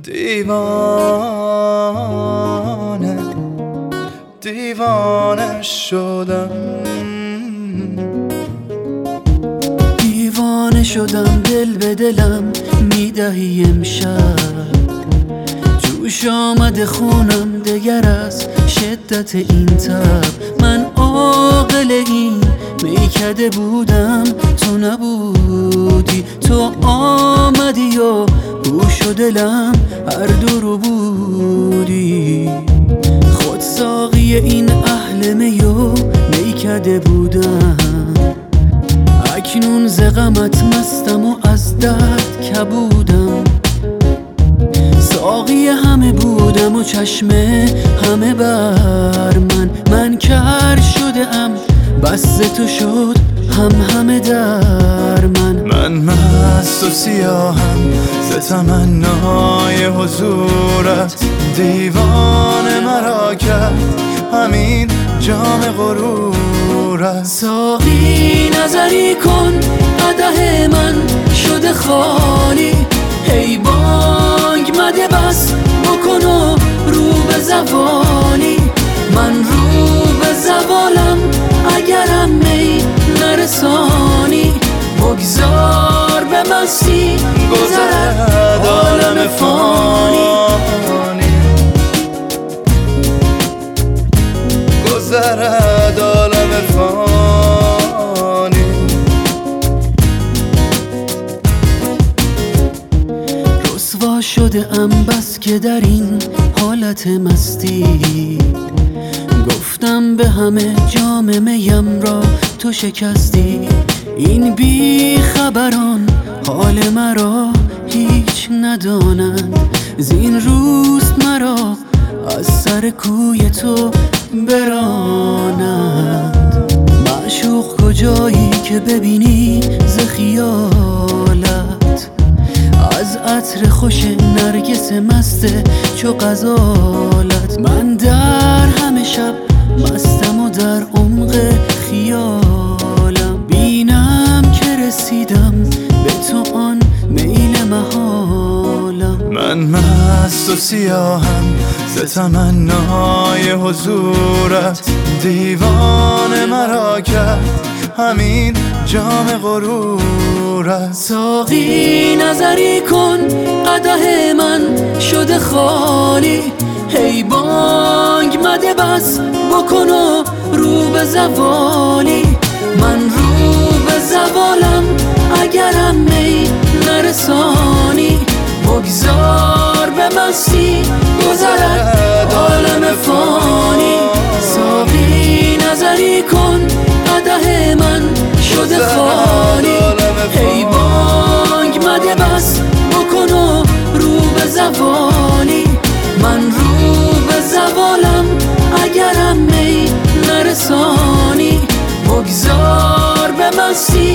دیوانه دیوانه شدم، دیوانه شدم، دل به دلم میدهی امشب، جوش آمده خونم دگر از شدت این تب. من عاقل این میکده بودم، تو نبودی، تو آمدی و هوش و دلم هر دو رو بودی. خود ساقی این اهل میو میکده بودم، اکنون ز غمت مستم و از درد کبودم. ساقی همه بودم و چشم همه بر من کر شده ام، بس تو شد همه در من مست و سیاهم ز تمنای حضورت، دیوانه مرا کرد همین جام غرورت. ساقی نظری کن قدح من شده خالی، هی بانگ مده بس بکن و رو به زوالی. من رو به زوالم اگرم می نرسانی، بگذار به مستی گذرد عالم فانی، گذرد عالم فانی. رسوا شده ام بس که در این حالت مستی، گفتم به همه جام میم را تو شکستی. این بی خبران حال مرا هیچ ندانند، زین روست مرا از سر کوی تو برانند. معشوق کجایی که ببینی ز خیالت، از عطر خوش نرگس مست چو غزالت. من در همه شب مستم و در عمق خیالم، بینم که رسیدم به تو آن میل محالم. من مست و سیاهم ز تمنای حضورت، دیوانه مرا کرد همین جام غرورت. ساقی نظری کن قدح من شده خالی، هی بانگ مده بس بکن و رو به زوالی. من رو به زوالم اگرم می نرسانی، بگذار به مستی گذرد عالم فانی. ساقی نظری کن قدح من شده خالی، هی بانگ مده بس بکن و رو به زوالی. من رو به زوالم اگرم می نرسانی، بگذار به مستی